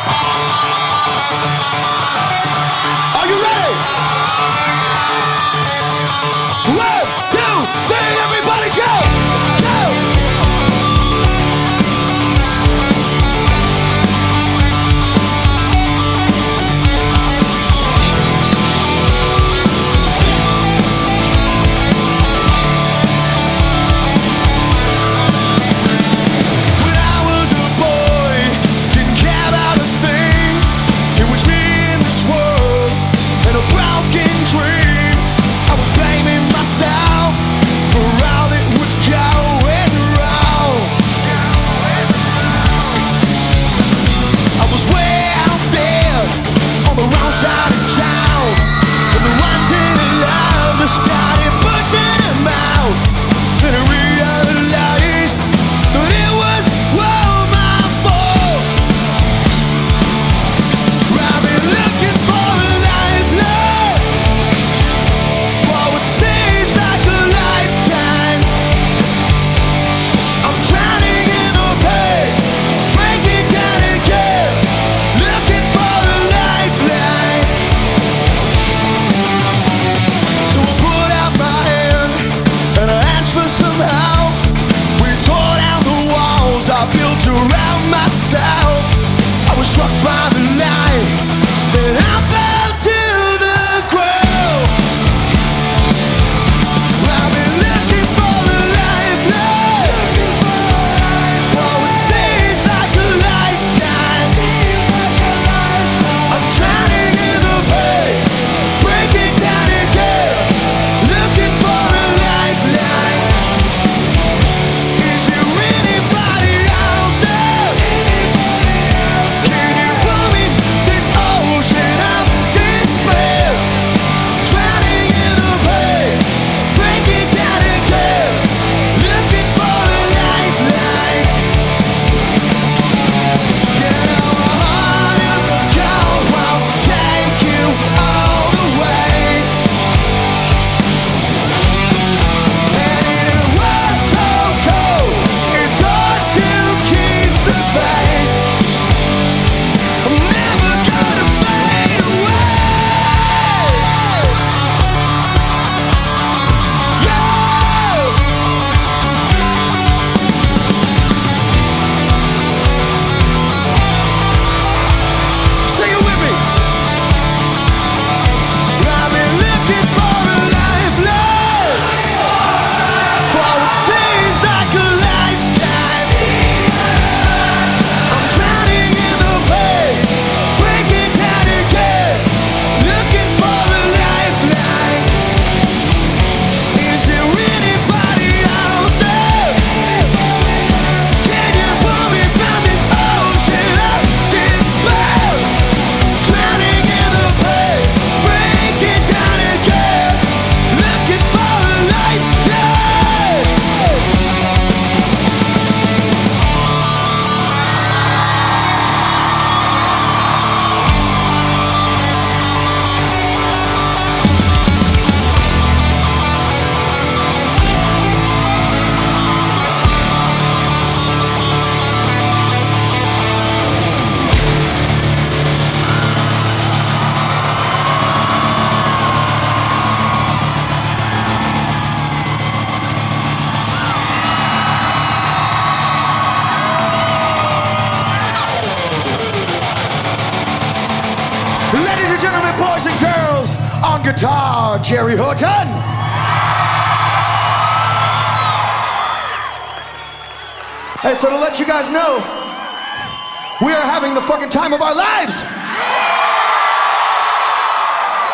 Are you ready? 1, 2, 3, everybody jump! Jump! When I was a boy, didn't care about a thing. It was me in this world and a broken dream. I was blaming myself for all that was going wrong. I was way out there on the wrong side of town, and the ones in love started pushing him out. Then I realized that it was all my fault. I've been looking for a lifeline for what seems like a lifetime. I'm drowning in the pain, breaking down again, looking for a lifeline. So I put out my hand and I asked for some help. We tore down the walls I built around myself. I was struck by the light, then I fell to the ground. I've been looking for a lifeline for what seems like a lifetime. I'm drowning in the pain, breaking down again, looking for a lifeline. Is there anybody out there? Can you pull me this ocean of despair? Drowning in the pain, breaking down again, looking for a lifeline. Yeah, now my heart and cold won't take you all the way. And in a world so cold, it's hard to keep the faith. I'm never gonna fade away. Sing it with me. I've been looking for a lifeline for what seems like a lifetime. I'm drowning in the pain, breaking down again, looking for a lifeline. Is there anybody out there? Can you pull me from this ocean of despair? Drowning in the pain, breaking down again, looking for a lifeline. Ladies and gentlemen, boys and girls, on guitar, Jerry Horton. Hey, so to let you guys know, we are having the fucking time of our lives.